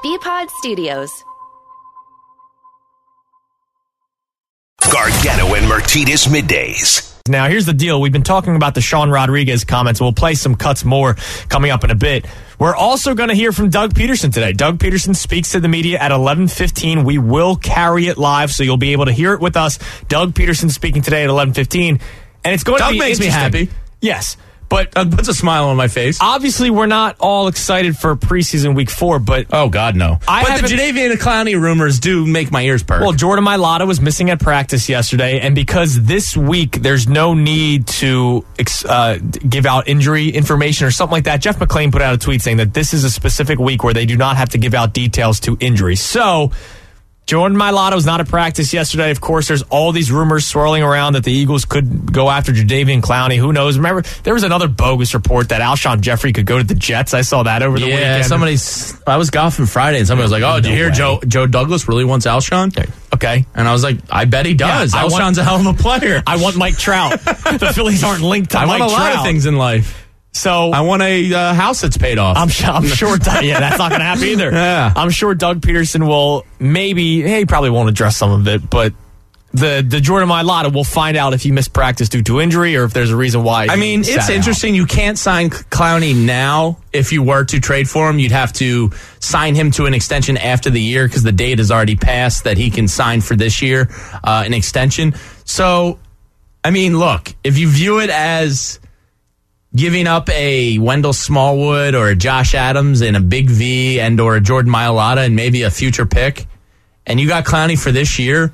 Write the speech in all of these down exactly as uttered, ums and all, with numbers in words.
B-Pod Studios. Gargano and Martinez Middays. Now, here's the deal. We've been talking about the Sean Rodriguez comments. We'll play some cuts more coming up in a bit. We're also going to hear from Doug Peterson today. Doug Peterson speaks to the media at eleven fifteen. We will carry it live, so you'll be able to hear it with us. Doug Peterson speaking today at eleven fifteen. And it's going Doug to be makes me happy. Yes. But Doug puts a smile on my face. Obviously, we're not all excited for preseason week four, but... Oh, God, no. I but the Jadeveon Clowney rumors do make my ears perk. Well, Jordan Mailata was missing at practice yesterday, and because this week there's no need to uh, give out injury information or something like that, Jeff McClain put out a tweet saying that this is a specific week where they do not have to give out details to injury. So... Jordan Mailata was not at practice yesterday. Of course, there's all these rumors swirling around that the Eagles could go after Jadeveon Clowney. Who knows? Remember, there was another bogus report that Alshon Jeffrey could go to the Jets. I saw that over the yeah, weekend. Yeah, somebody's. I was golfing Friday, and somebody was like, "Oh, did no you hear way. Joe Joe Douglas really wants Alshon?" Okay, and I was like, "I bet he does. Yeah, Alshon's want, a hell of a player. I want Mike Trout. The Phillies aren't linked to I Mike want a Trout. lot of things in life." So I want a uh, house that's paid off. I'm, I'm sure. Yeah, that's not going to happen either. Yeah. I'm sure Doug Peterson will maybe. Hey, he probably won't address some of it, but the the Jordan Mailata, we'll find out if he missed practice due to injury or if there's a reason why. I mean, it's interesting. Out. You can't sign Clowney now. If you were to trade for him, you'd have to sign him to an extension after the year because the date has already passed that he can sign for this year, uh, an extension. So, I mean, look, if you view it as giving up a Wendell Smallwood or a Josh Adams and a Big V and or a Jordan Mailata and maybe a future pick, and you got Clowney for this year,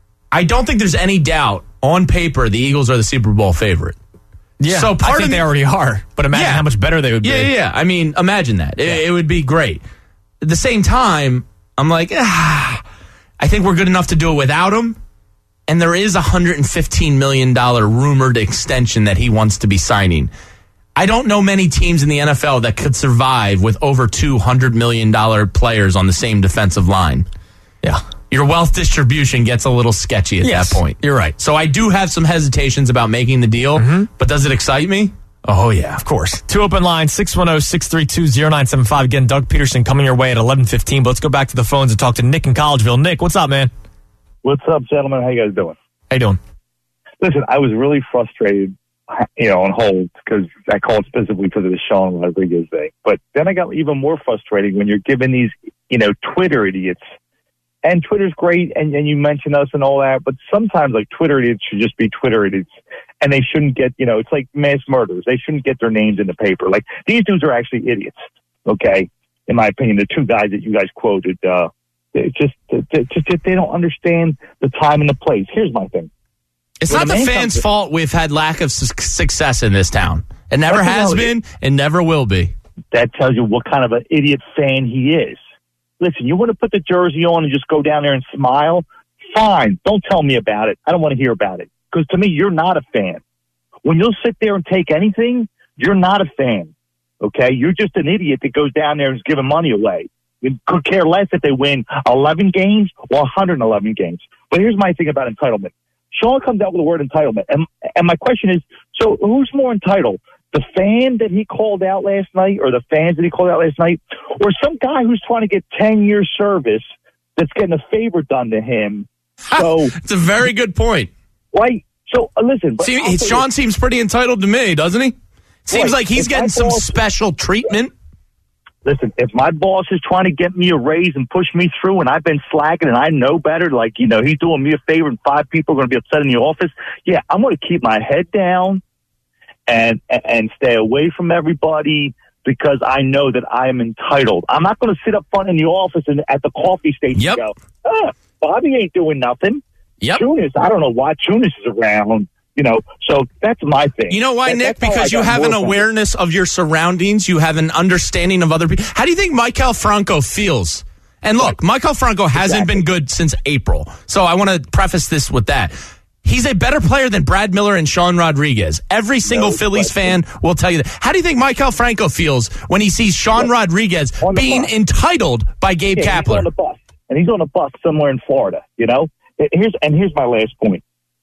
I don't think there's any doubt on paper the Eagles are the Super Bowl favorite. Yeah, so part I think of they already are, but imagine yeah. how much better they would be. Yeah, yeah, yeah. I mean, imagine that. Yeah. It, it would be great. At the same time, I'm like, ah, I think we're good enough to do it without him. And there is a one hundred fifteen million dollars rumored extension that he wants to be signing. I don't know many teams in the N F L that could survive with over two hundred million dollars players on the same defensive line. Yeah. Your wealth distribution gets a little sketchy at yes, that point. You're right. So I do have some hesitations about making the deal, mm-hmm. but does it excite me? Oh, yeah, of course. Two open lines, six one zero, six three two, zero nine seven five. Again, Doug Peterson coming your way at eleven fifteen. But let's go back to the phones and talk to Nick in Collegeville. Nick, what's up, man? What's up, gentlemen? How you guys doing? How you doing? Listen, I was really frustrated, you know, on hold because I called specifically for the Sean Rodriguez thing. But then I got even more frustrated when you're giving these, you know, Twitter idiots. And Twitter's great, and, and you mention us and all that, but sometimes, like, Twitter idiots should just be Twitter idiots, and they shouldn't get, you know, it's like mass murderers. They shouldn't get their names in the paper. Like, these dudes are actually idiots, okay, in my opinion. The two guys that you guys quoted, uh, they just, they, just they don't understand the time and the place. Here's my thing. It's when not the fans' to, fault we've had lack of su- success in this town. It never has been and never will be. That tells you what kind of an idiot fan he is. Listen, you want to put the jersey on and just go down there and smile? Fine. Don't tell me about it. I don't want to hear about it. Because to me, you're not a fan. When you'll sit there and take anything, you're not a fan. Okay? You're just an idiot that goes down there and is giving money away. You could care less if they win eleven games or one hundred eleven games. But here's my thing about entitlement. Sean comes out with the word entitlement. And, and my question is, so who's more entitled? The fan that he called out last night or the fans that he called out last night? Or some guy who's trying to get ten years service that's getting a favor done to him? So it's a very good point. Right? So, uh, listen. But See, Sean seems pretty entitled to me, doesn't he? Seems right. like he's if getting some boss, special treatment. Listen, if my boss is trying to get me a raise and push me through and I've been slacking and I know better, like, you know, he's doing me a favor and five people are going to be upset in the office, yeah, I'm going to keep my head down and and stay away from everybody because I know that I am entitled. I'm not going to sit up front in the office and at the coffee station yep. and go, ah, Bobby ain't doing nothing. Yep. Tunis, I don't know why Tunis is around. You know, so that's my thing. You know why, that, Nick? Because you have an awareness of your surroundings. You have an understanding of other people. How do you think Maikel Franco feels? And look, Maikel Franco hasn't exactly. been good since April. So I want to preface this with that. He's a better player than Brad Miller and Sean Rodriguez. Every single no Phillies fan will tell you that. How do you think Maikel Franco feels when he sees Sean yeah. Rodriguez being bus. entitled by Gabe yeah, Kapler? He's on the bus, and he's on a bus somewhere in Florida, you know? Here's And here's my last point.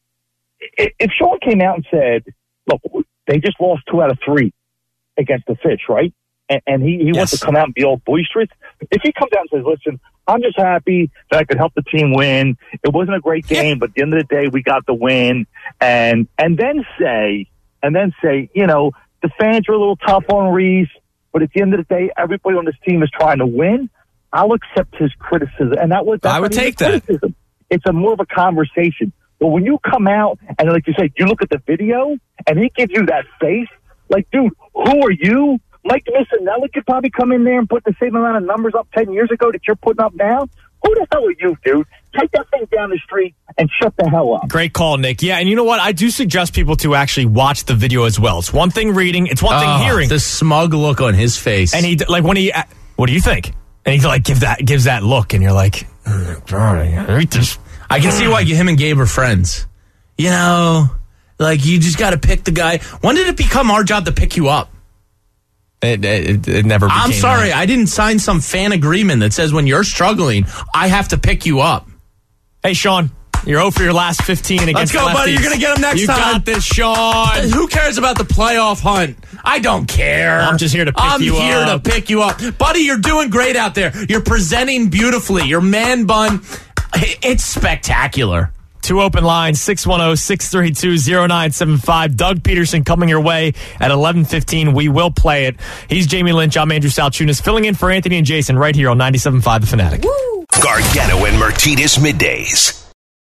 If Sean came out and said, look, they just lost two out of three against the Fish, right? And, and he, he yes. wants to come out and be all boisterous. if he comes out and says, listen, I'm just happy that I could help the team win. It wasn't a great game, but at the end of the day, we got the win. And and then say, and then say, you know, the fans are a little tough on Reese, but at the end of the day, everybody on this team is trying to win. I'll accept his criticism. And that was, I would take that. Criticism. It's a more of a conversation. But when you come out and, like you say, you look at the video and he gives you that face, like, dude, who are you? Mike Missinelli could probably come in there and put the same amount of numbers up ten years ago that you're putting up now. Who the hell are you, dude? Take that thing down the street and shut the hell up. Great call, Nick. Yeah, and you know what? I do suggest people to actually watch the video as well. It's one thing reading, it's one thing oh, hearing. The smug look on his face. And he, like, when he, what do you think? And he, like, give that, gives that look, and you're like, oh, God, I hate this. I can see why him and Gabe are friends. You know, like, you just got to pick the guy. When did it become our job to pick you up? It, it, it never became I'm sorry, that. I didn't sign some fan agreement that says when you're struggling, I have to pick you up. Hey, Sean, you're zero for your last fifteen against Let's go, lefties. buddy. You're going to get him next you time. You got this, Sean. Who cares about the playoff hunt? I don't care. I'm just here to pick I'm you up. I'm here to pick you up. Buddy, you're doing great out there. You're presenting beautifully. Your man bun, it's spectacular. Two open lines, six one zero, six three two, zero nine seven five. Doug Peterson coming your way at eleven fifteen. We will play it. He's Jamie Lynch. I'm Andrew Salchunas, filling in for Anthony and Jason right here on ninety-seven point five The Fanatic. Woo! Gargano and Martinez Middays.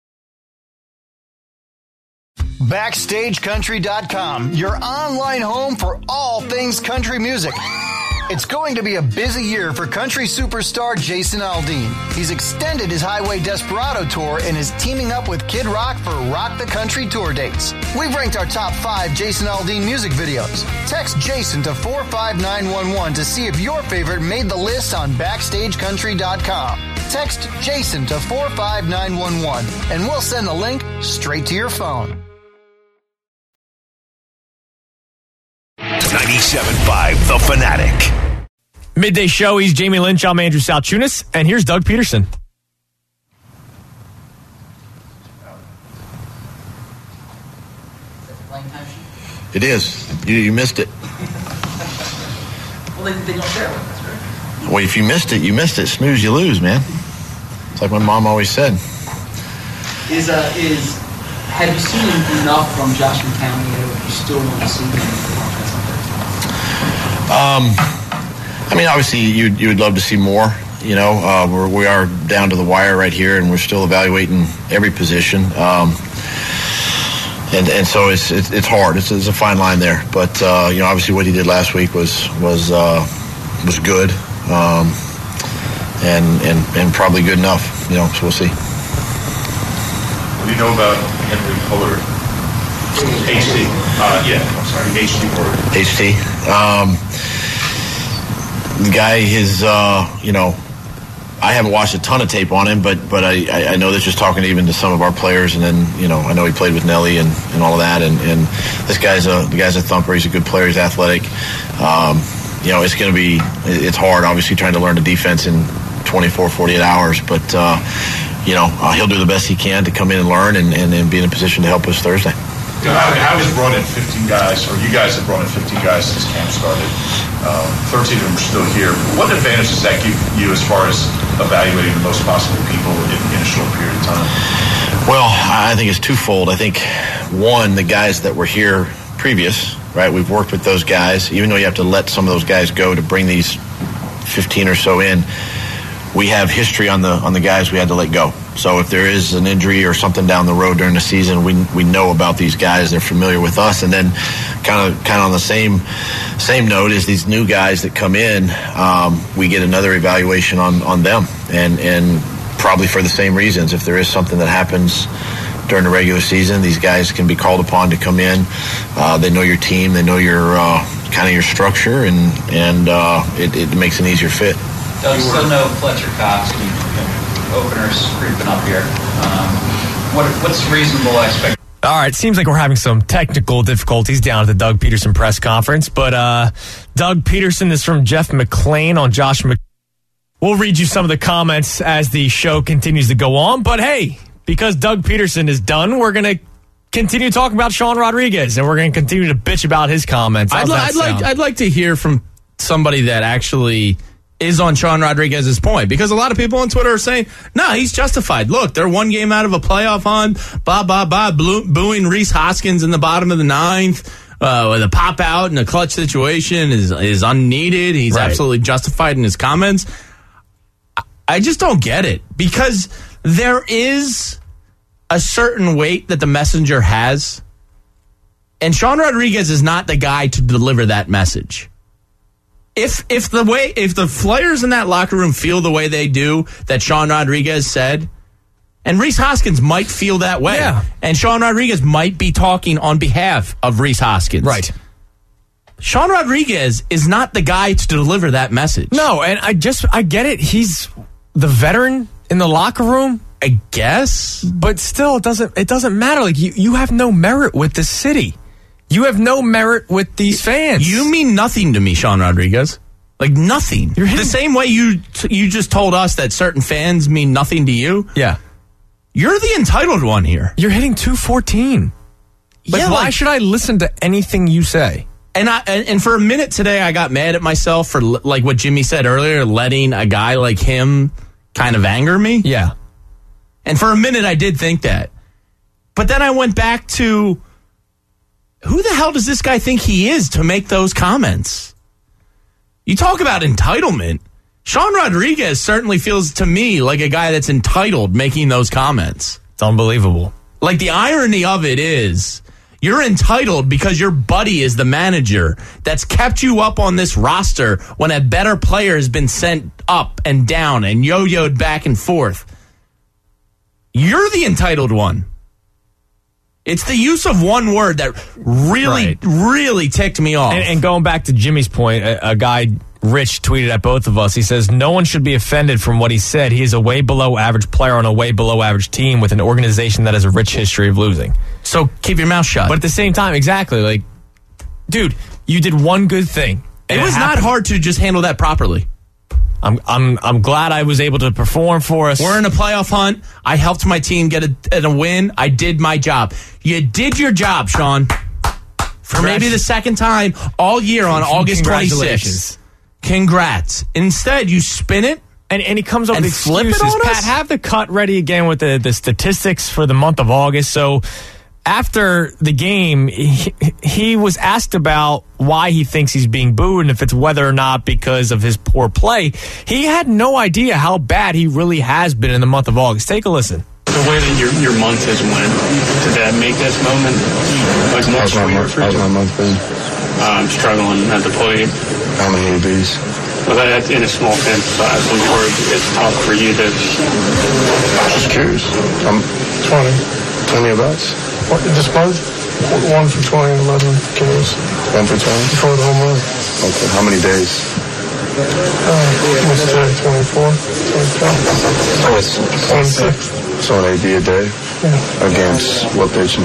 Backstage Country dot com, your online home for all things country music. It's going to be a busy year for country superstar Jason Aldean. He's extended his Highway Desperado tour and is teaming up with Kid Rock for Rock the Country tour dates. We've ranked our top five Jason Aldean music videos. Text Jason to four five nine one one to see if your favorite made the list on Backstage Country dot com. Text Jason to four five nine one one and we'll send the link straight to your phone. ninety-seven point five The Fanatic. Midday show. He's Jamie Lynch. I'm Andrew Salchunas. And here's Doug Peterson. It is. You, you missed it. Well, they, they don't share it with us, right? Well, if you missed it, you missed it. Snooze, you lose, man. It's like my mom always said. Is, uh, is, have you seen enough from Josh McCown that you still want to see him? Um, I mean, obviously, you you would love to see more. You know, uh, we're, we are down to the wire right here, and we're still evaluating every position. Um, and and so it's it's, it's hard. It's, it's a fine line there. But uh, you know, obviously, what he did last week was was uh, was good, um, and and and probably good enough. You know, so we'll see. What do you know about Henry Pullard? H T. Uh, yeah, I'm sorry, H T Pullard. H T. Um, the guy, his, uh, you know, I haven't watched a ton of tape on him, but but I, I know that just talking even to some of our players, and then, you know, I know he played with Nelly and, and all of that, and, and this guy's a the guy's a thumper. He's a good player. He's athletic. Um, you know, it's going to be it's hard, obviously, trying to learn the defense in twenty-four, forty-eight hours, but uh, you know, uh, he'll do the best he can to come in and learn and, and, and be in a position to help us Thursday. How, how has brought in fifteen guys, or you guys have brought in fifteen guys since camp started? Um, thirteen of them are still here. What advantage does that give you as far as evaluating the most possible people in, in a short period of time? Well, I think it's twofold. I think, one, the guys that were here previous, right, we've worked with those guys, even though you have to let some of those guys go to bring these fifteen or so in. We have history on the on the guys we had to let go. So if there is an injury or something down the road during the season, we we know about these guys. They're familiar with us. And then kind of kind of on the same same note is these new guys that come in, um, we get another evaluation on, on them. And, and probably for the same reasons. If there is something that happens during the regular season, these guys can be called upon to come in. Uh, they know your team. They know your uh, kind of your structure. And, and uh, it, it makes an easier fit. Doug, still no Fletcher Cox, openers creeping up here. Um, what, what's reasonable expectation? All right, seems like we're having some technical difficulties down at the Doug Peterson press conference, but uh, Doug Peterson is from Jeff McClain on Josh Mc... We'll read you some of the comments as the show continues to go on, but hey, because Doug Peterson is done, we're going to continue talking about Sean Rodriguez, and we're going to continue to bitch about his comments. I'd, li- I'd like I'd like to hear from somebody that actually is on Sean Rodriguez's point, because a lot of people on Twitter are saying, no, nah, he's justified. Look, they're one game out of a playoff hunt, blah, blah, blah, booing Rhys Hoskins in the bottom of the ninth, uh, with a pop out in a clutch situation is, is unneeded. He's right. absolutely justified in his comments. I just don't get it, because there is a certain weight that the messenger has, and Sean Rodriguez is not the guy to deliver that message. If if the way if the players in that locker room feel the way they do that Sean Rodriguez said, and Rhys Hoskins might feel that way, yeah. and Sean Rodriguez might be talking on behalf of Rhys Hoskins. Right. Sean Rodriguez is not the guy to deliver that message. No, and I just I get it. He's the veteran in the locker room, I guess, but still, it doesn't it doesn't matter. Like you, you have no merit with this city. You have no merit with these fans. You mean nothing to me, Sean Rodriguez. Like nothing. You're the same way you t- you just told us that certain fans mean nothing to you. Yeah. You're the entitled one here. You're hitting two fourteen. Like, yeah, why like, should I listen to anything you say? And I and, and for a minute today, I got mad at myself for, like what Jimmy said earlier, letting a guy like him kind of anger me. Yeah. And for a minute, I did think that. But then I went back to, who the hell does this guy think he is to make those comments? You talk about entitlement. Sean Rodriguez certainly feels to me like a guy that's entitled making those comments. It's unbelievable. Like, the irony of it is, you're entitled because your buddy is the manager that's kept you up on this roster when a better player has been sent up and down and yo-yoed back and forth. You're the entitled one. It's the use of one word that really, right. really ticked me off. And, and going back to Jimmy's point, a, a guy, Rich, tweeted at both of us. He says, no one should be offended from what he said. He is a way below average player on a way below average team with an organization that has a rich history of losing. So keep your mouth shut. But at the same time, exactly, like, dude, you did one good thing. It was it not hard to just handle that properly. I'm I'm I'm glad I was able to perform for us. We're in a playoff hunt. I helped my team get a, get a win. I did my job. You did your job, Sean. For maybe the second time all year on August twenty-sixth. Congrats. Instead, you spin it. And, and he comes up and with flip excuses. it on Pat, us? have the cut ready again with the, the statistics for the month of August. So after the game, he, he was asked about why he thinks he's being booed and if it's whether or not because of his poor play. He had no idea how bad he really has been in the month of August. Take a listen. The way that your your month has went, did that make this moment like more how's my, month, how's my month been? Um, struggling at the plate. How many A Bs? Well, that in a small sample size, I'm sure it's tough for you to. Just curious. I'm twenty. twenty at-bats? What, disposed? One for twenty and eleven kills. One for twenty? Before the home run. Okay. How many days? Uh, what's today? twenty-four? twenty-five? So it's twenty-six. So an A B a day? Yeah. Against what pitching?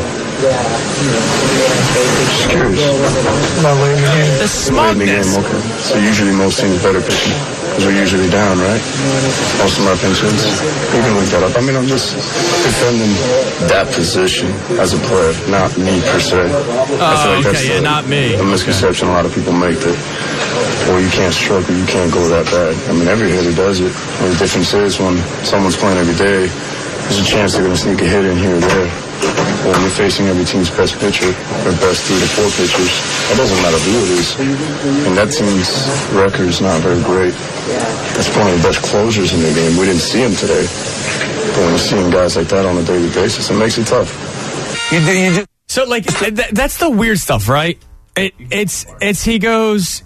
Just curious. Not late in the game. The smugness. Late in the game, okay. So usually most teams better pitching. Because we're usually down, right? Most of our pinches. You can look that up. I mean, I'm just defending that position as a player, not me per se. Oh, I feel like okay, that's yeah, a, not me. a misconception a lot of people make that, well, you can't struggle, you can't go that bad. I mean, every hitter does it. And the difference is when someone's playing every day, there's a chance they're going to sneak a hit in here or there. Or when you're facing every team's best pitcher, or best three to four pitchers, it doesn't matter who it is. And that team's record is not very great. That's one of the best closers in the game. We didn't see him today. But when you're seeing guys like that on a daily basis, it makes it tough. You do, you just so, like, th- that's the weird stuff, right? It, it's, it's, he goes,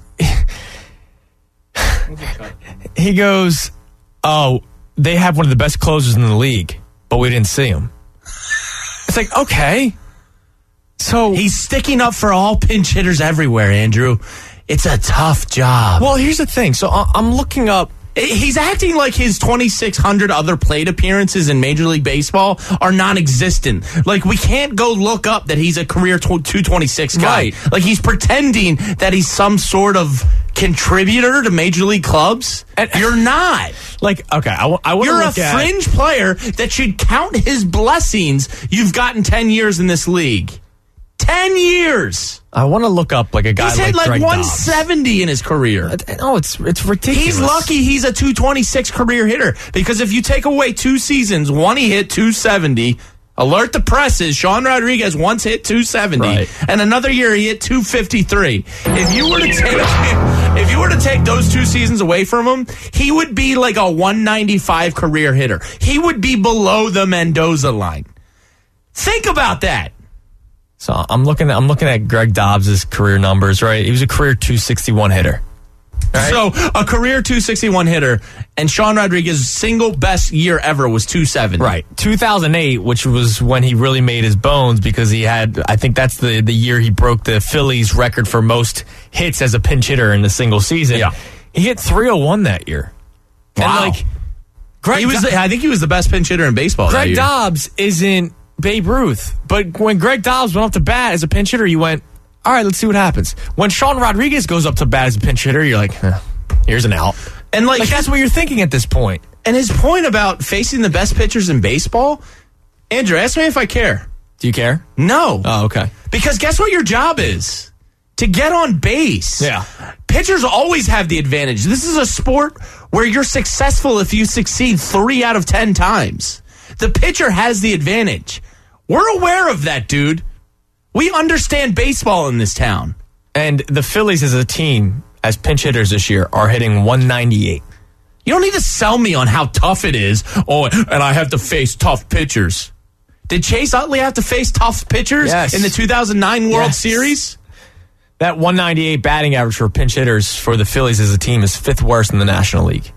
he goes, oh, they have one of the best closers in the league, but we didn't see him. It's like, okay. So he's sticking up for all pinch hitters everywhere, Andrew. It's a tough job. Well, here's the thing. So I'm looking up. He's acting like his twenty-six hundred other plate appearances in Major League Baseball are non-existent. Like, we can't go look up that he's a career two twenty-six guy. Right. Like, he's pretending that he's some sort of contributor to Major League clubs. And you're not. Like, okay, I, I want to You're look a at, fringe player that should count his blessings you've gotten ten years in this league. Ten years. I want to look up like a guy He's like hit like Greg one Dobbs. seventy in his career. No, it's it's ridiculous. He's lucky he's a two twenty-six career hitter because if you take away two seasons, one he hit two seventy. Alert the presses. Sean Rodriguez once hit two seventy, right. and another year he hit two fifty-three. If you were to take if you were to take those two seasons away from him, he would be like a one ninety-five career hitter. He would be below the Mendoza line. Think about that. So I'm looking at I'm looking at Greg Dobbs' career numbers, right? He was a career two sixty-one hitter. Right? So a career two sixty-one hitter, and Sean Rodriguez's single best year ever was two seventy. Right. two thousand eight, which was when he really made his bones because he had, I think that's the, the year he broke the Phillies record for most hits as a pinch hitter in a single season. Yeah. He hit three oh one that year. Wow. And like, Greg he was, Do- I think he was the best pinch hitter in baseball that Greg year. Dobbs isn't Babe Ruth, but when Greg Dobbs went up to bat as a pinch hitter, you went, all right, let's see what happens. When Sean Rodriguez goes up to bat as a pinch hitter, you're like, eh, here's an out. And like, like that's what you're thinking at this point. And his point about facing the best pitchers in baseball, Andrew, ask me if I care. Do you care? No. Oh, okay. Because guess what your job is? To get on base. Yeah. Pitchers always have the advantage. This is a sport where you're successful if you succeed three out of ten times. The pitcher has the advantage. We're aware of that, dude. We understand baseball in this town. And the Phillies as a team, as pinch hitters this year, are hitting one ninety-eight. You don't need to sell me on how tough it is. Oh, and I have to face tough pitchers. Did Chase Utley have to face tough pitchers Yes. in the two thousand nine World Yes. Series? That one ninety-eight batting average for pinch hitters for the Phillies as a team is fifth worst in the National League.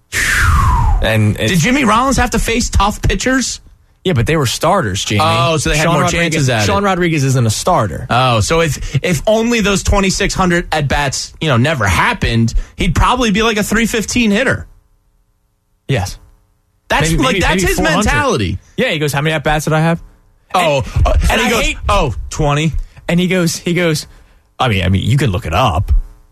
And Did Jimmy Rollins have to face tough pitchers? Yeah, but they were starters, Jamie. Oh, so they had Sean more Rodriguez, chances at it. Sean Rodriguez isn't a starter. Oh, so if if only those twenty-six hundred at-bats, you know, never happened, he'd probably be like a three fifteen hitter. Yes. That's Maybe- like maybe- that's maybe his four hundred. mentality. Yeah, he goes, how many at-bats did I have? Oh, And- uh, and, and he I goes, hate- "Oh, twenty." And he goes, he goes, I mean, I mean, you can look it up.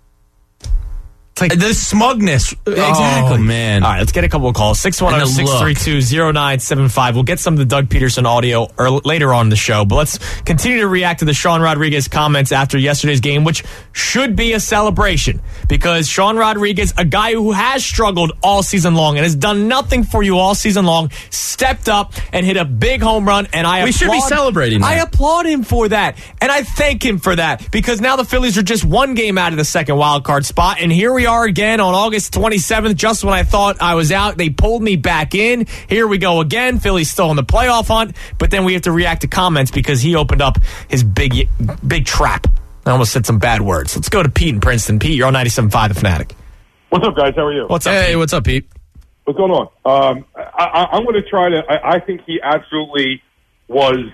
It's like The smugness. Exactly. Oh, man. All right, let's get a couple of calls. six one zero, six three two, zero nine seven five. We'll get some of the Doug Peterson audio or later on in the show, but let's continue to react to the Sean Rodriguez comments after yesterday's game, which should be a celebration because Sean Rodriguez, a guy who has struggled all season long and has done nothing for you all season long, stepped up and hit a big home run, and I We applaud, should be celebrating that. I applaud him for that, and I thank him for that because now the Phillies are just one game out of the second wild card spot, and here we are again on August twenty-seventh, just when I thought I was out. They pulled me back in. Here we go again. Philly's still in the playoff hunt, but then we have to react to comments because he opened up his big, big trap. I almost said some bad words. Let's go to Pete in Princeton. Pete, you're on ninety-seven point five The Fanatic. What's up, guys? How are you? What's up, Hey, Pete? what's up, Pete? What's going on? Um, I, I, I'm going to try to. I, I think he absolutely was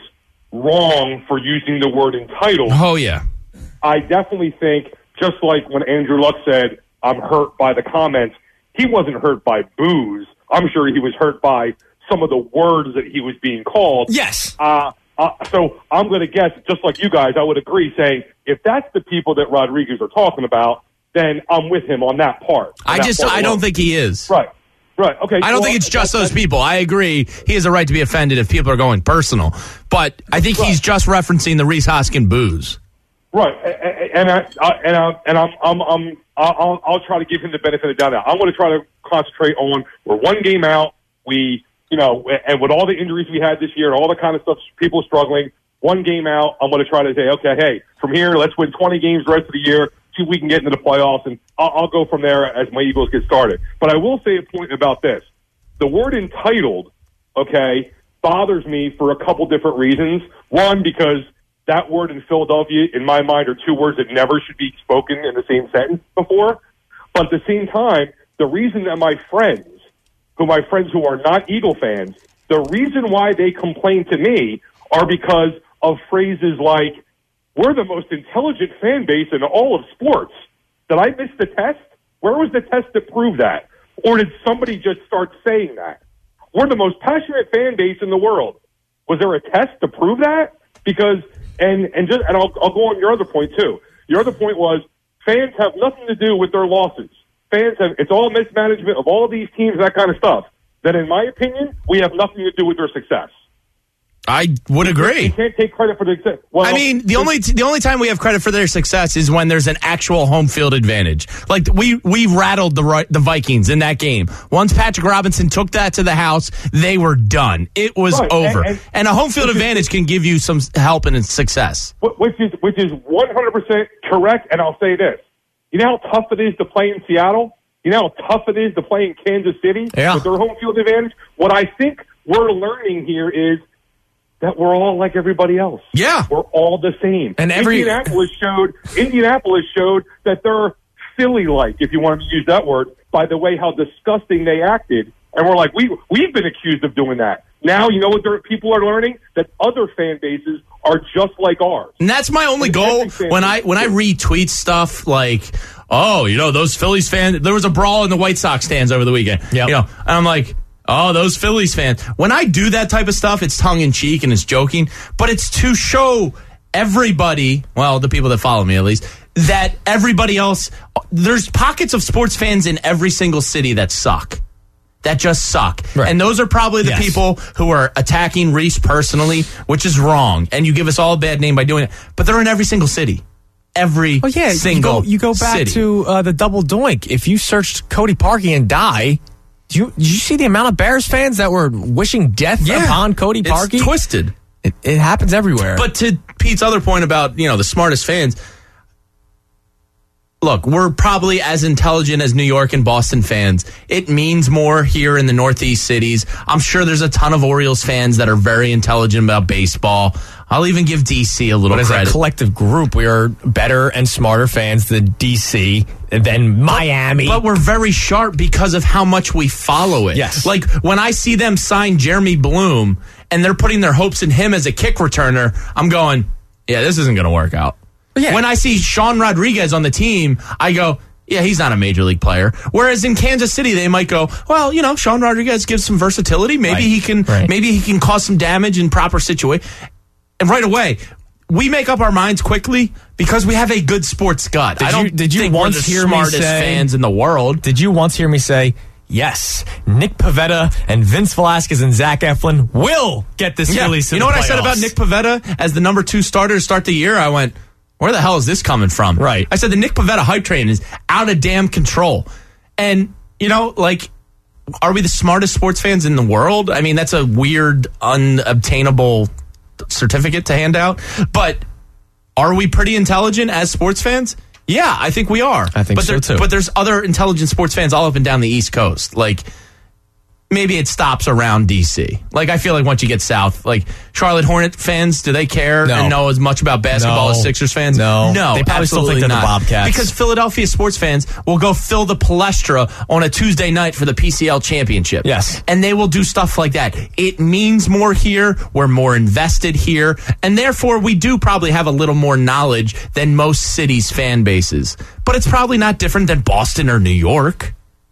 wrong for using the word entitled. Oh, yeah. I definitely think, just like when Andrew Luck said, I'm hurt by the comments, he wasn't hurt by boos. I'm sure he was hurt by some of the words that he was being called. Yes. Uh, uh, so I'm going to guess, just like you guys, I would agree, saying if that's the people that Rodriguez are talking about, then I'm with him on that part. on I that just, part I alone. don't think he is. Right. Right. Okay. I don't well, think it's just that's- those people. I agree. He has a right to be offended if people are going personal. But I think he's just referencing the Reese Hoskin booze. Right, and I, I and I, and I'm I'm I'm I'll I'll try to give him the benefit of the doubt. Now I'm going to try to concentrate on we're one game out. We you know, and with all the injuries we had this year and all the kind of stuff, people struggling. One game out, I'm going to try to say, okay, hey, from here, let's win twenty games the rest of the year. See if we can get into the playoffs, and I'll, I'll go from there as my Eagles get started. But I will say a point about this: the word entitled, okay, bothers me for a couple different reasons. One, because that word in Philadelphia, in my mind, are two words that never should be spoken in the same sentence before. But at the same time, the reason that my friends, who my friends who are not Eagle fans, the reason why they complain to me are because of phrases like, we're the most intelligent fan base in all of sports. Did I miss the test? Where was the test to prove that? Or did somebody just start saying that? We're the most passionate fan base in the world. Was there a test to prove that? Because And and just and I'll I'll go on your other point too. Your other point was fans have nothing to do with their losses. Fans have it's all mismanagement of all these teams, that kind of stuff. That in my opinion, we have nothing to do with their success. I would agree. You can't take credit for the success. Well, I mean, the only the only time we have credit for their success is when there's an actual home field advantage. Like we we rattled the the Vikings in that game. Once Patrick Robinson took that to the house, they were done. It was right. over. And, and, and a home field advantage is, can give you some help and success. Which is which is one hundred percent correct. And I'll say this: you know how tough it is to play in Seattle. You know how tough it is to play in Kansas City yeah. with their home field advantage. What I think we're learning here is that we're all like everybody else. Yeah. We're all the same. And every Indianapolis showed Indianapolis showed that they're Philly-like, if you want to use that word, by the way how disgusting they acted. And we're like, we, we've been accused of doing that. Now, you know what people are learning? That other fan bases are just like ours. And that's my only goal when I when I retweet stuff like, oh, you know, those Phillies fans, there was a brawl in the White Sox stands over the weekend. Yep. You know, and I'm like, oh, those Phillies fans. When I do that type of stuff, it's tongue-in-cheek and it's joking, but it's to show everybody, well, the people that follow me at least, that everybody else, there's pockets of sports fans in every single city that suck. That just suck. Right. And those are probably the yes. people who are attacking Reese personally, which is wrong. And you give us all a bad name by doing it. But they're in every single city. Every oh, yeah. single you go, you go back city. to uh, the double doink. If you searched Cody Parkey and die, do you, did you see the amount of Bears fans that were wishing death yeah. upon Cody Parkey? It's twisted. It, it happens everywhere. But to Pete's other point about, you know, the smartest fans, look, we're probably as intelligent as New York and Boston fans. It means more here in the Northeast cities. I'm sure there's a ton of Orioles fans that are very intelligent about baseball. I'll even give D C a little but credit. As a collective group, we are better and smarter fans than D C, than Miami. But, but we're very sharp because of how much we follow it. Yes. Like, when I see them sign Jeremy Bloom and they're putting their hopes in him as a kick returner, I'm going, yeah, this isn't going to work out. Yeah. When I see Sean Rodriguez on the team, I go, yeah, he's not a major league player. Whereas in Kansas City, they might go, well, you know, Sean Rodriguez gives some versatility. Maybe right. he can, right. maybe he can cause some damage in proper situation. And right away, we make up our minds quickly because we have a good sports gut. Did I don't you, did you think once we're the hear smartest me say, fans in the world. Did you once hear me say, yes, Nick Pivetta and Vince Velasquez and Zach Eflin will get this yeah. Phillies to You know the what playoffs. I said about Nick Pivetta as the number two starter to start the year? I went, where the hell is this coming from? Right. I said the Nick Pivetta hype train is out of damn control. And, you know, like, are we the smartest sports fans in the world? I mean, that's a weird, unobtainable certificate to hand out. But are we pretty intelligent as sports fans? Yeah, I think we are. I think but so, there, too. But there's other intelligent sports fans all up and down the East Coast. Like, maybe it stops around D C. Like, I feel like once you get south, like, Charlotte Hornet fans, do they care no. and know as much about basketball no. as Sixers fans? No. No, they probably still think they're not. the Bobcats. Because Philadelphia sports fans will go fill the Palestra on a Tuesday night for the P C L championship. Yes. And they will do stuff like that. It means more here. We're more invested here. And therefore, we do probably have a little more knowledge than most cities' fan bases. But it's probably not different than Boston or New York.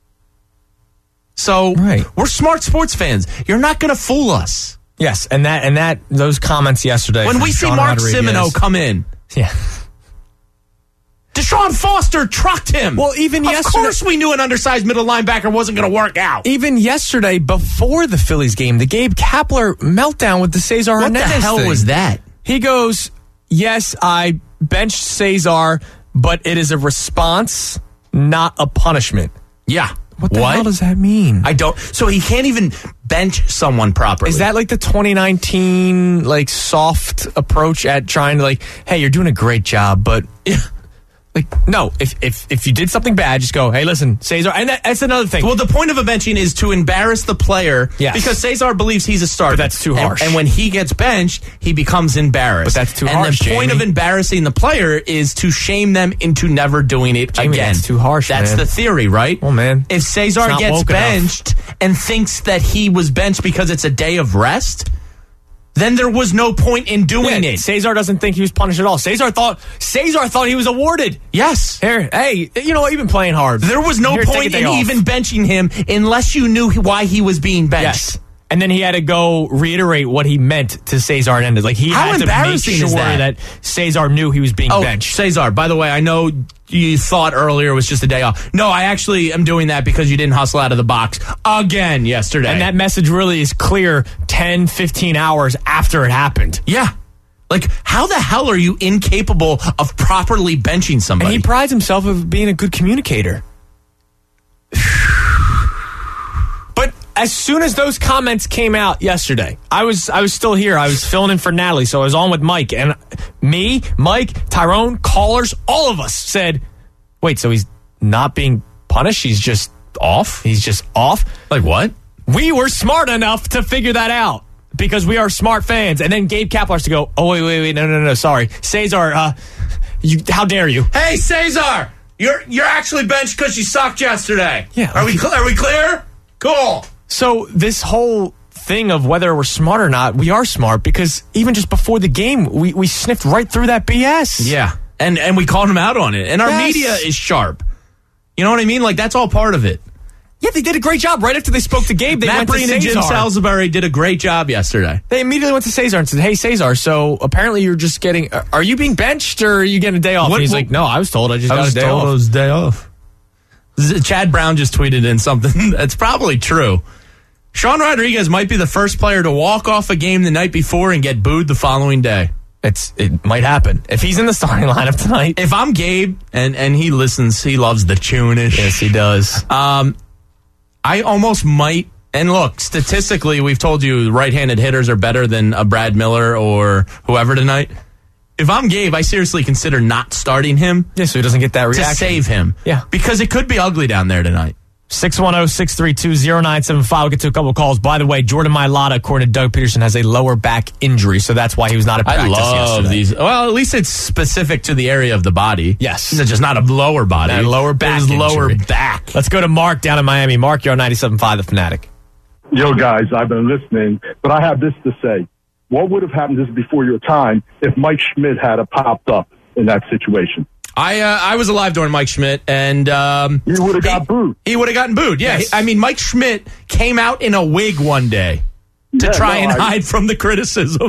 So right. we're smart sports fans. You're not going to fool us. Yes, and that and that those comments yesterday. When we see Sean Mark Rodriguez, Semino come in, yeah, Deshaun Foster trucked him. Well, even of yesterday, course we knew an undersized middle linebacker wasn't going to work out. Even yesterday, before the Phillies game, the Gabe Kapler meltdown with the Cesar what Hernandez the hell thing. was that? He goes, "Yes, I benched Cesar, but it is a response, not a punishment." Yeah. What the what? hell does that mean? I don't. So he can't even bench someone properly. Is that like the twenty nineteen like soft approach at trying to like, hey, you're doing a great job, but like, no, if if if you did something bad, just go, hey, listen, Cesar, and that, that's another thing. Well, the point of a benching is to embarrass the player, yes. because Cesar believes he's a starter. But that's too harsh. And, and when he gets benched, he becomes embarrassed. But that's too and harsh, And the point Jamie. of embarrassing the player is to shame them into never doing it Jamie, again. that's too harsh, That's man. the theory, right? Well, man, if Cesar not gets woke benched enough. and thinks that he was benched because it's a day of rest, then there was no point in doing yeah, it. Cesar doesn't think he was punished at all. Cesar thought Cesar thought he was awarded. Yes. Here, hey, you know what? You've been playing hard. There was no Here, point in off. even benching him unless you knew why he was being benched. Yes. And then he had to go reiterate what he meant to Cesar Hernandez. Like he How had to make embarrassing sure is that? that Cesar knew he was being Oh, benched. Cesar, by the way, I know you thought earlier it was just a day off. No, I actually am doing that because you didn't hustle out of the box again yesterday. And that message really is clear ten, fifteen hours after it happened. Yeah. Like, how the hell are you incapable of properly benching somebody? And he prides himself of being a good communicator. But as soon as those comments came out yesterday, I was I was still here. I was filling in for Natalie, so I was on with Mike. And me, Mike, Tyrone, callers, all of us said, wait, so he's not being punished? He's just off? He's just off? Like what? We were smart enough to figure that out because we are smart fans. And then Gabe Kapler has to go, oh, wait, wait, wait, no, no, no, sorry. Cesar, uh, you, how dare you? Hey, Cesar, you're you're actually benched because you sucked yesterday. Yeah. Are we, cl- are we clear? Cool. So this whole thing of whether we're smart or not, we are smart because even just before the game, we, we sniffed right through that B S. Yeah. And and we called him out on it. And our Yes. media is sharp. You know what I mean? Like, that's all part of it. Yeah, they did a great job. Right after they spoke to Gabe, they Matt went to Breen and Cesar. Jim Salisbury did a great job yesterday. They immediately went to Cesar and said, hey, Cesar, so apparently you're just getting, are you being benched or are you getting a day off? What- and he's what- like, no, I was told I just I got was a day told off. it was day off. Z- Chad Brown just tweeted in something that's probably true. Sean Rodriguez might be the first player to walk off a game the night before and get booed the following day. It's It might happen. If he's in the starting lineup tonight. If I'm Gabe, and, and he listens, he loves the tunish. Yes, he does. Um, I almost might, and look, statistically, we've told you right-handed hitters are better than a Brad Miller or whoever tonight. If I'm Gabe, I seriously consider not starting him. Yeah, so he doesn't get that reaction. To save him. Yeah. Because it could be ugly down there tonight. six one zero, six three two, zero nine seven five. We'll get to a couple of calls. By the way, Jordan Mailata, according to Doug Peterson, has a lower back injury, so that's why he was not at practice I love yesterday. these. Well, at least it's specific to the area of the body. Yes. It's just not a lower body. That lower back It was lower injury. back. Let's go to Mark down in Miami. Mark, you're on ninety-seven point five, The Fanatic. Yo, guys, I've been listening, but I have this to say. What would have happened, this is before your time, if Mike Schmidt had a popped up in that situation? I uh, I was alive during Mike Schmidt, and um, he would have got booed. He would have gotten booed. Yeah, Yes. I mean, Mike Schmidt came out in a wig one day to Yeah, try no, and I- hide from the criticism.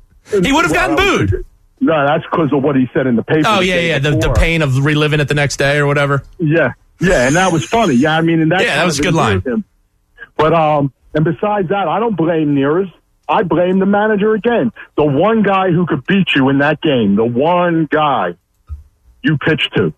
He would have gotten Well, booed. No, that's because of what he said in the paper. Oh the yeah, day yeah, the, the before. pain of reliving it the next day or whatever. Yeah, yeah, and that was funny. Yeah, I mean, and that Yeah, that kind was of a good line. endeared him. But um, and besides that, I don't blame Nearest. I blame the manager again. The one guy who could beat you in that game, the one guy you pitched to,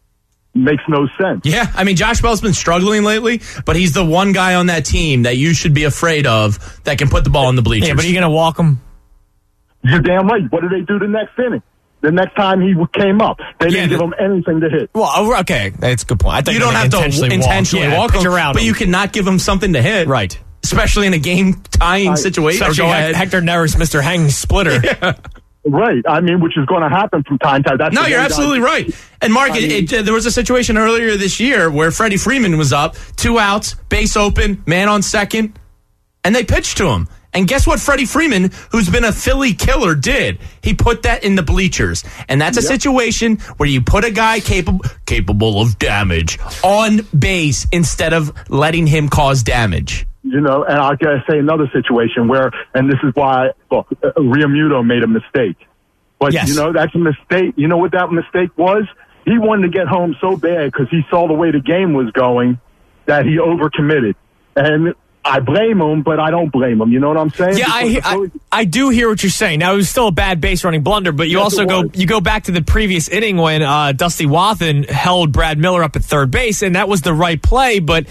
makes no sense. Yeah, I mean, Josh Bell's been struggling lately, but he's the one guy on that team that you should be afraid of that can put the ball in the bleachers. Yeah, but are you going to walk him? You're damn right. What did they do the next inning? The next time he came up, they Yeah, didn't give the- him anything to hit. Well, okay, that's a good point. I thought you were don't gonna have to intentionally intentionally walk, walk, yeah, pitch him, around but him. you cannot give him something to hit. Right. Especially in a game-tying I- situation. Or Especially go Hec- ahead. Hector Neris, Mister Hang Splitter. Right. I mean, which is going to happen from time to time. That's No, the you're one absolutely guy- right. And Mark, I it, mean- it, uh, there was a situation earlier this year where Freddie Freeman was up, two outs, base open, man on second, and they pitched to him. And guess what Freddie Freeman, who's been a Philly killer, did? He put that in the bleachers. And that's a Yep. situation where you put a guy capable capable of damage on base instead of letting him cause damage. You know, and I'll gotta say another situation where, and this is why, look, uh, Realmuto made a mistake. But, Yes. you know, that's a mistake. You know what that mistake was? He wanted to get home so bad because he saw the way the game was going that he overcommitted. And I blame him, but I don't blame him. You know what I'm saying? Yeah, I, Because I I do hear what you're saying. Now, it was still a bad base running blunder, but you Yes, also it go was. you go back to the previous inning when uh, Dusty Wathan held Brad Miller up at third base, and that was the right play. But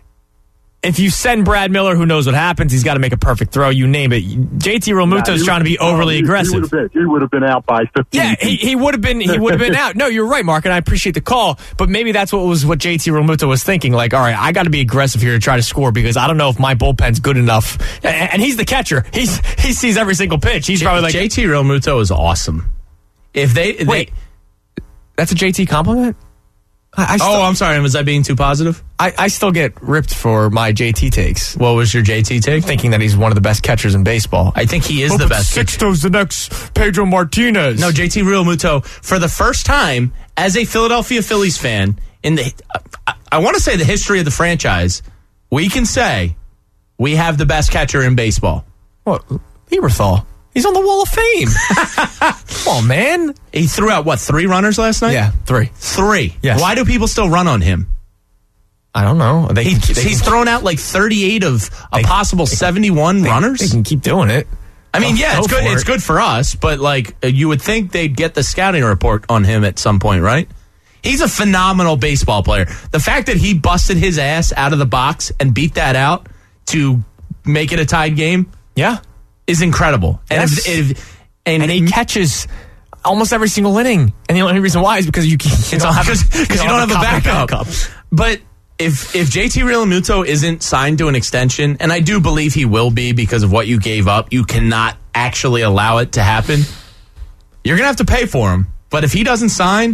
if you send Brad Miller, who knows what happens? He's got to make a perfect throw. You name it. J T Realmuto Nah, is he- trying to be no, overly he- aggressive. He would, have been, he would have been out by fifteen. Yeah, he, he would have been he would have been out. No, you're right, Mark, and I appreciate the call. But maybe that's what was what J T Realmuto was thinking. Like, all right, I got to be aggressive here to try to score because I don't know if my bullpen's good enough. And, and he's the catcher. He's he sees every single pitch. He's probably like, J T Realmuto is awesome. If they, they wait, that's a J T compliment. I, I still, oh, I'm sorry. Was I being too positive? I, I still get ripped for my J T takes, What was your J T take? thinking that he's one of the best catchers in baseball. I think he is Oh, the but best. Sixto's the next Pedro Martinez. No, J T Realmuto, for the first time as a Philadelphia Phillies fan in the, I, I want to say the history of the franchise, we can say we have the best catcher in baseball. What? Lieberthal. He's on the Wall of Fame. Come on, man. He threw out, what, three runners last night? Yeah, three. Three. Yes. Why do people still run on him? I don't know. They, he, they he's can, thrown out like thirty-eight of a they, possible they, seventy-one they, runners. They can keep doing it. I mean, go, yeah, go it's good. It's it. good for us, but like you would think they'd get the scouting report on him at some point, right? He's a phenomenal baseball player. The fact that he busted his ass out of the box and beat that out to make it a tied game, yeah, is incredible. Yes. And, if, if, and, and he catches almost every single inning, and the only reason why is because you, you, you don't have because you, you don't have a backup. backup. But if if J T Realmuto isn't signed to an extension, and I do believe he will be because of what you gave up, you cannot actually allow it to happen. You're gonna have to pay for him. But if he doesn't sign,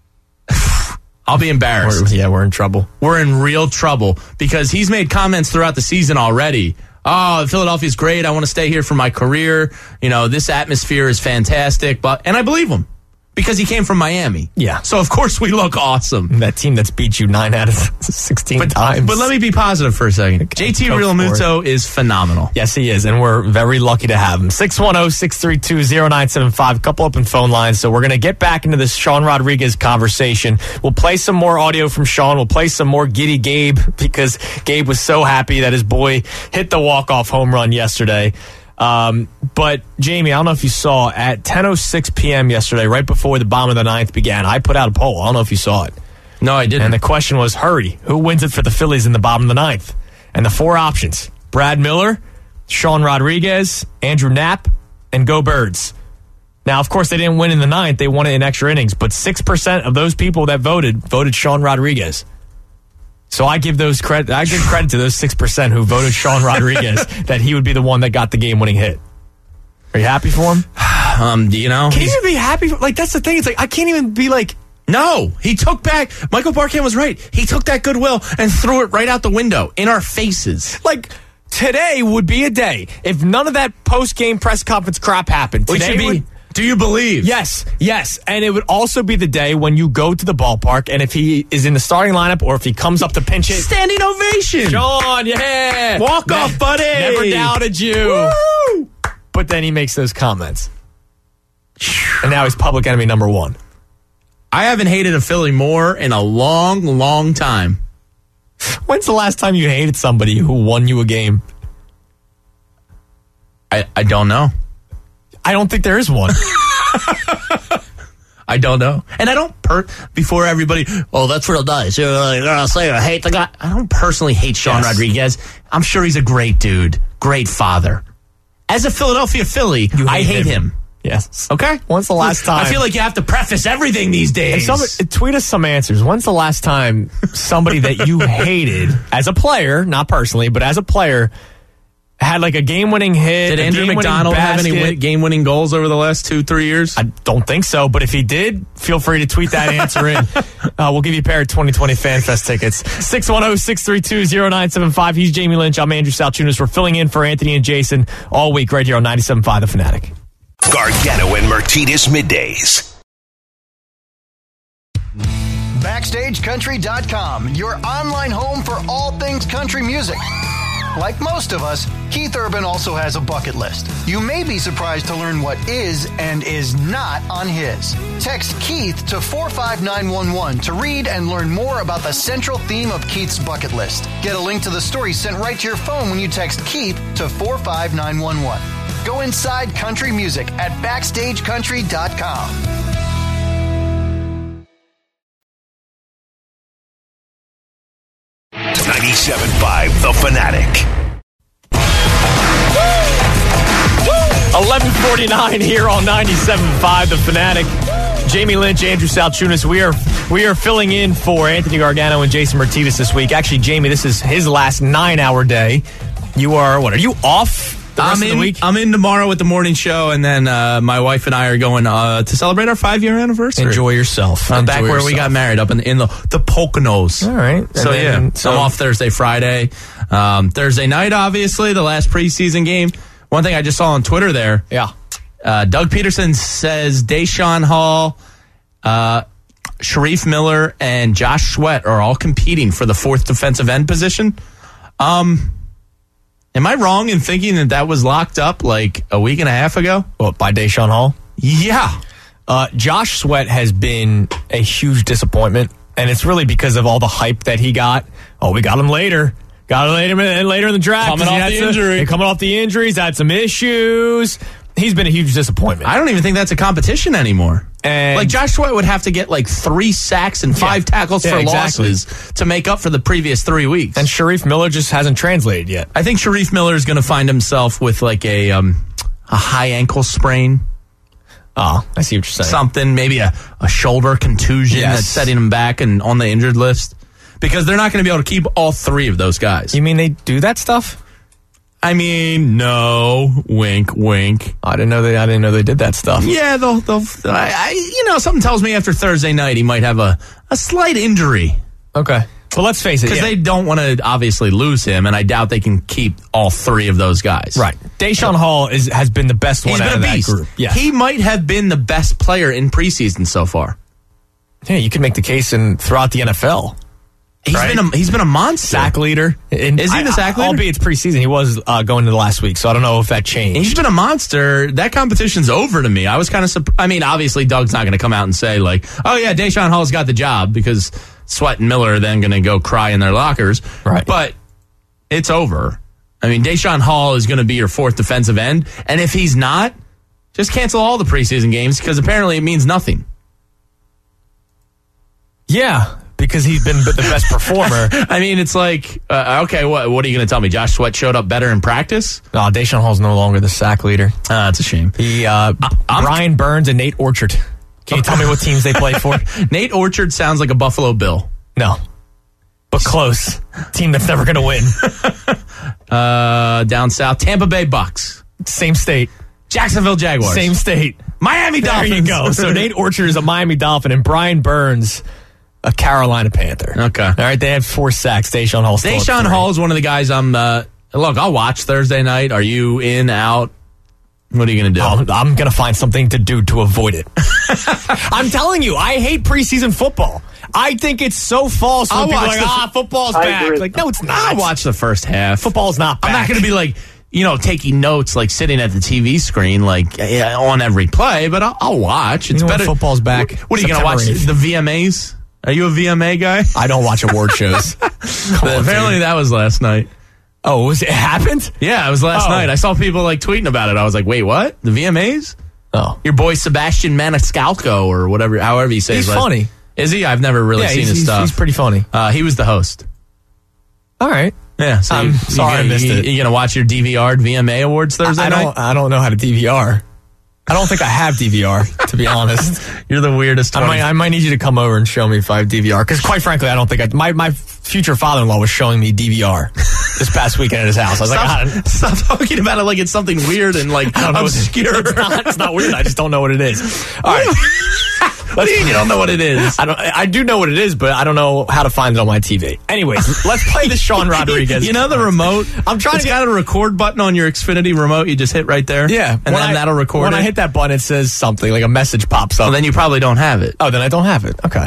I'll be embarrassed. We're, yeah, we're in trouble. We're in real trouble because he's made comments throughout the season already. Oh, Philadelphia's great. I want to stay here for my career. You know, this atmosphere is fantastic. But and I believe him because he came from Miami. Yeah. So, of course, we look awesome. That team that's beat you nine out of sixteen but, times. But let me be positive for a second. J T Realmuto is phenomenal. Yes, he is, and we're very lucky to have him. six one zero, six three two, zero nine seven five. A couple open phone lines, so we're going to get back into this Sean Rodriguez conversation. We'll play some more audio from Sean. We'll play some more Giddy Gabe because Gabe was so happy that his boy hit the walk-off home run yesterday. Um, but Jamie, I don't know if you saw at ten oh six p.m. yesterday, right before the bottom of the ninth began, I put out a poll. I don't know if you saw it. No, I didn't. And the question was, hurry, who wins it for the Phillies in the bottom of the ninth? And the four options, Brad Miller, Sean Rodriguez, Andrew Knapp, and Go Birds. Now, of course, they didn't win in the ninth. They won it in extra innings. But six percent of those people that voted, voted Sean Rodriguez. So I give those credit. I give credit to those six percent who voted Sean Rodriguez that he would be the one that got the game-winning hit. Are you happy for him? Um, you know, can you even be happy? For, like that's the thing. It's like I can't even be like. No, he took back. Michael Barkan was right. He took that goodwill and threw it right out the window in our faces. Like today would be a day if none of that post-game press conference crap happened. We Today should be. Would, do you believe? Yes, yes. And it would also be the day when you go to the ballpark and if he is in the starting lineup or if he comes up to pinch it. Standing ovation. Sean, yeah. Walk ne- off, buddy. Never doubted you. Woo! But then he makes those comments. And now he's public enemy number one. I haven't hated a Philly more in a long, long time. When's the last time you hated somebody who won you a game? I, I don't know. I don't think there is one. I don't know. And I don't, per- before everybody, oh, that's real nice. You're going to say I hate the guy. I don't personally hate Sean yes. Rodriguez. I'm sure he's a great dude, great father. As a Philadelphia Philly, I hate him. him. Yes. Okay. When's the last time? I feel like you have to preface everything these days. Somebody, tweet us some answers. When's the last time somebody that you hated as a player, not personally, but as a player, had like a game-winning hit? Did Andrew McDonald have any win- game-winning goals over the last two, three years? I don't think so, but if he did, feel free to tweet that answer in. Uh, we'll give you a pair of twenty twenty FanFest tickets. six one zero, six three two, zero nine seven five. He's Jamie Lynch. I'm Andrew Salchunas. We're filling in for Anthony and Jason all week right here on ninety-seven point five The Fanatic. Gargano and Martinez Middays. Backstage Country dot com, your online home for all things country music. Like most of us, Keith Urban also has a bucket list. You may be surprised to learn what is and is not on his. Text Keith to four five nine one one to read and learn more about the central theme of Keith's bucket list. Get a link to the story sent right to your phone when you text Keith to four five nine one one. Go inside country music at Backstage Country dot com. ninety-seven point five The Fanatic. eleven forty-nine here on ninety-seven point five The Fanatic. Jamie Lynch, Andrew Salchunas. We are we are filling in for Anthony Gargano and Jason Martinez this week. Actually, Jamie, this is his last nine-hour day. You are, what, are you off the rest I'm of in, the week? I'm in tomorrow with the morning show, and then uh, my wife and I are going uh, to celebrate our five-year anniversary. Enjoy yourself. I'm Enjoy back where yourself. we got married, up in, in the, the Poconos. All right. So, then, yeah. so I'm off Thursday, Friday. Um, Thursday night, obviously, the last preseason game. One thing I just saw on Twitter there. Yeah. Uh, Doug Peterson says Deshaun Hall, uh, Sharif Miller, and Josh Sweat are all competing for the fourth defensive end position. Um, Am I wrong in thinking that that was locked up like a week and a half ago? Well, by Deshaun Hall? Yeah. Uh, Josh Sweat has been a huge disappointment, and it's really because of all the hype that he got. Oh, we got him later. Got him later, later in the draft. Coming off the some, injury. Coming off the injuries, had some issues. He's been a huge disappointment. I don't even think that's a competition anymore. And like Josh Sweat would have to get like three sacks and five yeah. tackles yeah, for exactly. losses to make up for the previous three weeks. And Sharif Miller just hasn't translated yet. I think Sharif Miller is going to find himself with like a um, a high ankle sprain. Oh, I see what you're saying. Something, maybe a, a shoulder contusion Yes. that's setting him back and on the injured list. Because they're not going to be able to keep all three of those guys. You mean they do that stuff? I mean, no. Wink, wink. I didn't know they. I didn't know they did that stuff. Yeah, they'll. they'll I, I, you know, something tells me after Thursday night he might have a, a slight injury. Okay. Well, let's face it. Because Yeah. they don't want to obviously lose him, and I doubt they can keep all three of those guys. Right. Deshaun Hall is has been the best one He's out been of a beast. that group. Yes. He might have been the best player in preseason so far. Yeah, you can make the case in throughout the N F L. He's Right? been a, he's been a monster. Sack leader. And Is he the I- sack leader? Albeit it's preseason. He was uh, going into the last week, so I don't know if that changed. He's been a monster. That competition's over to me. I was kind of surprised. I mean, obviously, Doug's not going to come out and say, like, oh, yeah, Deshaun Hall's got the job because Sweat and Miller are then going to go cry in their lockers. Right. But it's over. I mean, Deshaun Hall is going to be your fourth defensive end. And if he's not, just cancel all the preseason games because apparently it means nothing. Yeah, because he's been the best performer. I mean, it's like, uh, okay, what, what are you going to tell me? Josh Sweat showed up better in practice? No, Deshaun Hall's no longer the sack leader. Uh, that's a shame. He, uh, Brian Burns and Nate Orchard. Can you tell me what teams they play for? Nate Orchard sounds like a Buffalo Bill. No. But close. Team that's never going to win. Uh, down south, Tampa Bay Bucks. Same state. Jacksonville Jaguars. Same state. Miami There Dolphins. you go. So Nate Orchard is a Miami Dolphin and Brian Burns a Carolina Panther. Okay. All right, they had four sacks. Deshaun Hall still Deshaun at three. Hall is one of the guys I'm, uh, look, I'll watch Thursday night. Are you in, out? What are you going to do? I'm, I'm going to find something to do to avoid it. I'm telling you, I hate preseason football. I think it's so false when I'll people are watch like, the- ah, football's I back. agree. Like, no, it's not. I'll watch the first half. Football's not back. I'm not going to be like, you know, taking notes, like sitting at the T V screen, like yeah, on every play, but I'll, I'll watch. It's You know when better. football's back, What are you going to watch? September eighth. The V M As? Are you a V M A guy? I don't watch award shows. Come on, Apparently dude. that was last night. Oh, was it happened? Yeah, it was last Oh. night. I saw people like tweeting about it. I was like, wait, what? The V M As? Oh. Your boy Sebastian Maniscalco or whatever, however you say He's his last- funny. Is he? I've never really Yeah, seen he's, his he's, stuff. he's pretty funny. Uh, he was the host. All right. Yeah, so I'm you, sorry you, I missed you, it. You gonna watch your D V R'd V M A awards Thursday I night? don't. I don't know how to D V R. I don't think I have D V R, to be honest. You're the weirdest. I might, I might need you to come over and show me if I have D V R. Because quite frankly, I don't think I. My my future father-in-law was showing me D V R this past weekend at his house. I was like, I don't, Stop, stop talking about it like it's something weird and like I don't know. What, obscure. it's, not, it's not weird. I just don't know what it is. All right. What do you mean you don't know what it is? I don't. I do know what it is, but I don't know how to find it on my T V. Anyways, let's play the Sean Rodriguez. You know the remote? I'm trying it's to get- got a record button on your Xfinity remote. You just hit right there. Yeah, and when then I- that'll record When it. I hit that button, it says something like a message pops up. well, then you probably don't have it. Oh, then I don't have it. Okay.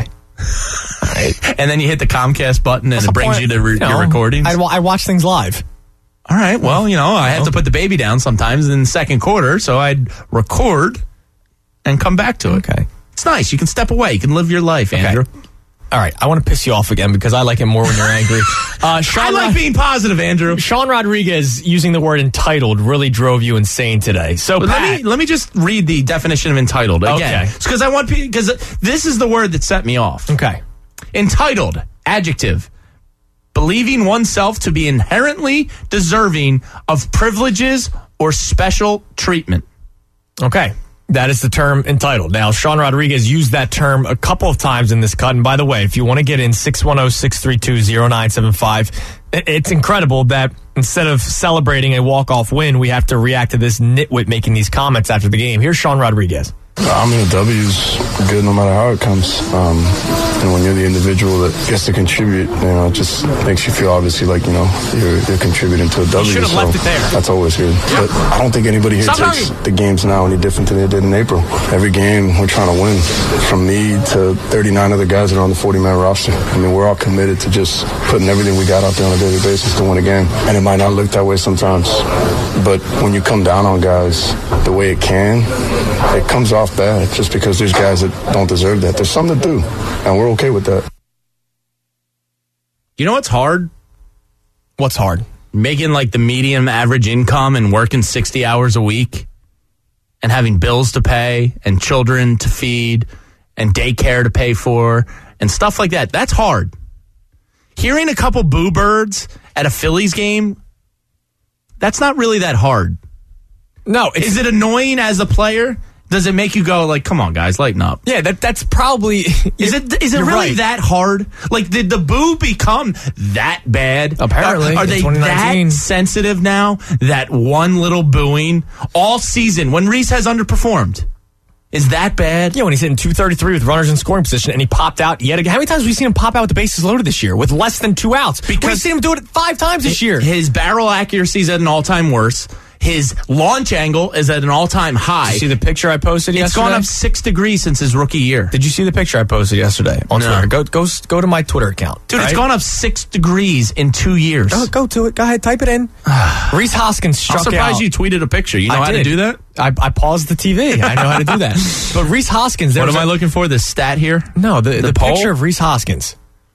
All right. And then you hit the Comcast button, and What's it the brings point? you to re- You know, your recordings. I, wa- I watch things live. All right. Well, you know, I have to put the baby down sometimes in the second quarter, so I'd record and come back to it. Okay. It's nice. You can step away. You can live your life, Andrew. All right. I want to piss you off again because I like it more when you're angry. Uh, Sean I like Rod- being positive, Andrew. Sean Rodriguez using the word entitled really drove you insane today. So But Pat, let me let me just read the definition of entitled again, Okay. because I want because this is the word that set me off. okay. Entitled, adjective, believing oneself to be inherently deserving of privileges or special treatment. Okay. That is the term entitled. Now, Sean Rodriguez used that term a couple of times in this cut. And by the way, if you want to get in, six one zero, six three two, zero nine seven five. It's incredible that instead of celebrating a walk-off win, we have to react to this nitwit making these comments after the game. Here's Sean Rodriguez. I mean, a W is good no matter how it comes. Um, and when you're the individual that gets to contribute, you know, it just makes you feel obviously like, you know, you're, you're contributing to a W. You should have so left it there. That's always good. Yeah. But I don't think anybody here Stop takes talking. the games now any different than they did in April. Every game, we're trying to win. From me to thirty-nine other guys that are on the forty-man roster. I mean, we're all committed to just putting everything we got out there on a daily basis to win a game. And it might not look that way sometimes. But when you come down on guys the way it can, it comes off bad just because there's guys that don't deserve that. There's some that do, and we're okay with that. You know what's hard? What's hard? Making like the medium average income and working sixty hours a week and having bills to pay and children to feed and daycare to pay for and stuff like that. That's hard. Hearing a couple boo birds at a Phillies game, that's not really that hard. No. Is it annoying as a player? Does it make you go like, come on, guys, lighten up? Yeah, that that's probably... Is it is it really right. that hard? Like, did the boo become that bad? Apparently, Are, are they that sensitive now? That one little booing all season when Reese has underperformed? Is that bad? Yeah, when he's hitting two thirty-three with runners in scoring position and he popped out yet again. How many times have we seen him pop out with the bases loaded this year with less than two outs? Because we've seen him do it five times this year. His barrel accuracy is at an all-time worst. His launch angle is at an all-time high. Did you see the picture I posted it's yesterday? It's gone up six degrees since his rookie year. Did you see the picture I posted yesterday on no. Twitter? Go go go to my Twitter account. Dude, right? It's gone up six degrees in two years. Go, go to it. Go ahead. Type it in. Reese Hoskins struck out. I'm surprised out. you tweeted a picture. You know I how did. to do that? I, I paused the T V. I know how to do that. But Reese Hoskins. What am a, I looking for? The stat here? No, the, the, the picture of Reese Hoskins.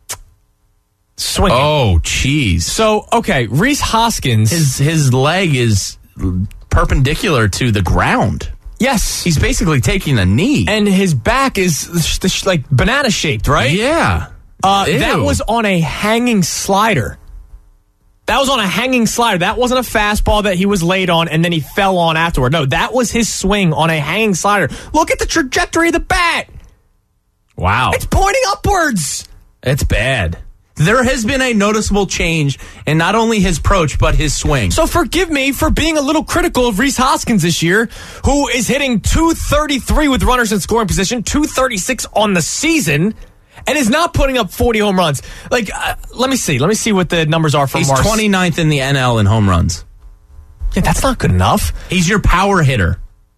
Swinging. Oh, jeez. So, okay, Reese Hoskins. His, his leg is perpendicular to the ground. Yes. He's basically taking a knee. And his back is like banana shaped, right? Yeah. Uh, that was on a hanging slider. That was on a hanging slider. That wasn't a fastball that he was laid on and then he fell on afterward. No, that was his swing on a hanging slider. Look at the trajectory of the bat. Wow. It's pointing upwards. It's bad. There has been a noticeable change in not only his approach, but his swing. So forgive me for being a little critical of Reese Hoskins this year, who is hitting two thirty-three with runners in scoring position, two thirty-six on the season, and is not putting up forty home runs. Like, uh, let me see. Let me see what the numbers are for He's Mars. twenty-ninth in the N L in home runs. Yeah, that's not good enough. He's your power hitter.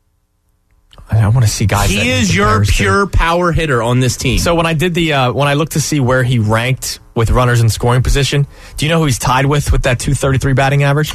I want to see guys. He is your pure power hitter on this team. So when I did the uh, when I looked to see where he ranked with runners in scoring position, do you know who he's tied with with that two thirty-three batting average?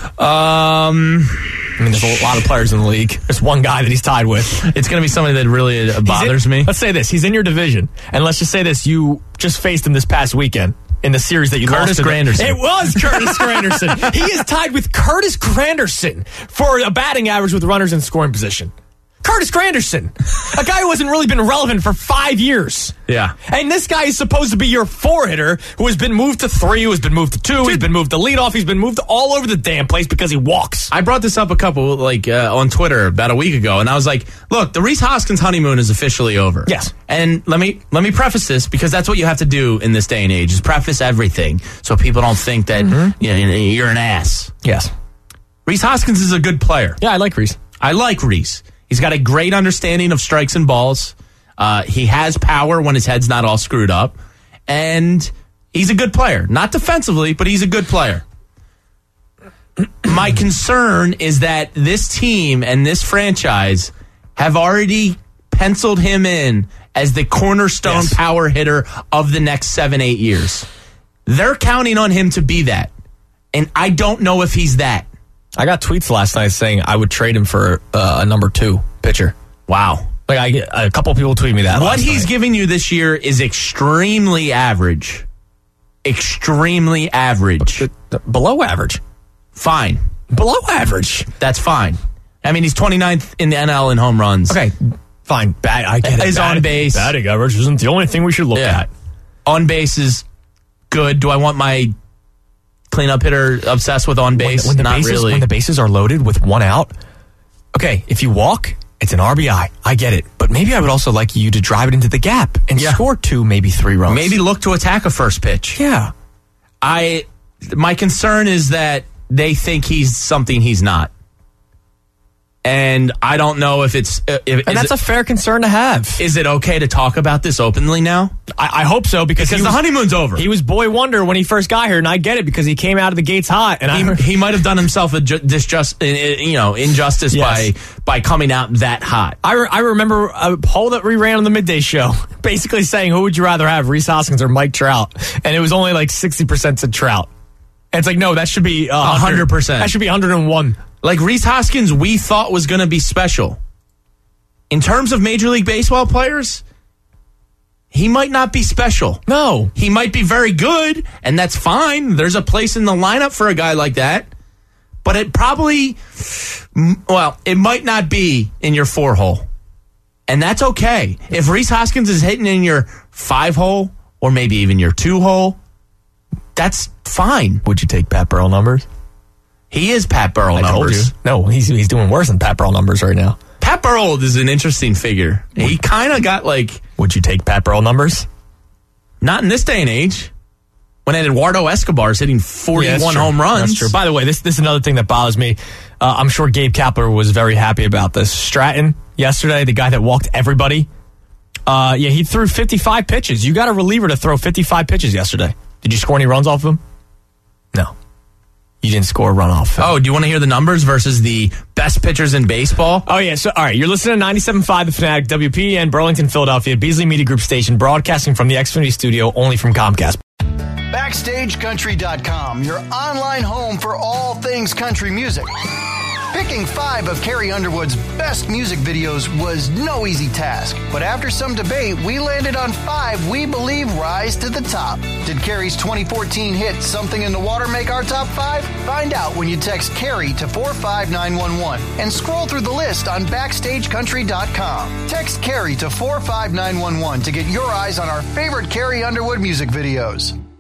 Um, I mean, there's a lot of players in the league. There's one guy that he's tied with. It's going to be somebody that really bothers in, me. Let's say this: he's in your division, and let's just say this: you just faced him this past weekend in the series that you Curtis lost. to Granderson. The, it was Curtis Granderson. He is tied with Curtis Granderson for a batting average with runners in scoring position. Curtis Granderson, a guy who hasn't really been relevant for five years. Yeah. And this guy is supposed to be your four hitter who has been moved to three, who has been moved to two, Dude. he's been moved to leadoff, he's been moved all over the damn place because he walks. I brought this up a couple, like, uh, on Twitter about a week ago, and I was like, look, the Reese Hoskins honeymoon is officially over. Yes. And let me let me preface this, because that's what you have to do in this day and age, is preface everything, so people don't think that mm-hmm. you know, you're an ass. Yes. Reese Hoskins is a good player. Yeah, I like Reese. I like Reese. He's got a great understanding of strikes and balls. Uh, he has power when his head's not all screwed up. And he's a good player. Not defensively, but he's a good player. My concern is that this team and this franchise have already penciled him in as the cornerstone yes. power hitter of the next seven, eight years. They're counting on him to be that. And I don't know if he's that. I got tweets last night saying I would trade him for uh, a number two pitcher. Wow. Like I, a couple people tweeted me that. What he's night. giving you this year is extremely average. Extremely average. B- b- below average. Fine. Below average. That's fine. I mean, he's twenty-ninth in the N L in home runs. Okay, fine. Bad, I get it. His on base. Batting average isn't the only thing we should look yeah. at. On base is good. Do I want my cleanup hitter obsessed with on base? When the, when the Not bases, really. When the bases are loaded with one out, okay, if you walk, it's an R B I. I get it. But maybe I would also like you to drive it into the gap and yeah. score two, maybe three runs. Maybe look to attack a first pitch. Yeah. I. My concern is that they think he's something he's not. And I don't know if it's... Uh, if, and that's it, a fair concern to have. Is it okay to talk about this openly now? I, I hope so, because, because he the was, honeymoon's over. He was boy wonder when he first got here, and I get it, because he came out of the gates hot. And he, I, he might have done himself a ju- disjust, you know, injustice yes. by by coming out that hot. I, re- I remember a poll that we ran on the midday show, basically saying, who would you rather have, Rhys Hoskins or Mike Trout? And it was only like sixty percent to Trout. And it's like, no, that should be uh, one hundred percent. That should be one hundred one. Like, Rhys Hoskins, we thought was going to be special. In terms of Major League Baseball players, he might not be special. No. He might be very good, and that's fine. There's a place in the lineup for a guy like that. But it probably, well, it might not be in your four hole. And that's okay. If Rhys Hoskins is hitting in your five hole, or maybe even your two hole, that's fine. Would you take Pat Burrell numbers? He is Pat Burrell I numbers. Told you. No, he's he's doing worse than Pat Burrell numbers right now. Pat Burrell is an interesting figure. He kind of got like... Would you take Pat Burrell numbers? Not in this day and age. When Eduardo Escobar is hitting forty-one yeah, home runs. That's true. By the way, this, this is another thing that bothers me. Uh, I'm sure Gabe Kapler was very happy about this. Stratton, yesterday, the guy that walked everybody, uh, yeah, he threw fifty-five pitches. You got a reliever to throw fifty-five pitches yesterday. Did you score any runs off of him? No. You didn't score a run off. Oh, do you want to hear the numbers versus the best pitchers in baseball? Oh, yeah. So, all right. You're listening to ninety-seven point five The Fanatic, W P E N, Burlington, Philadelphia, Beasley Media Group station, broadcasting from the Xfinity studio, only from Comcast. Backstage Country dot com, your online home for all things country music. Picking five of Carrie Underwood's best music videos was no easy task, but after some debate, we landed on five we believe rise to the top. Did Carrie's twenty fourteen hit Something in the Water make our top five? Find out when you text Carrie to four five nine one one and scroll through the list on Backstage Country dot com. Text Carrie to four five nine one one to get your eyes on our favorite Carrie Underwood music videos.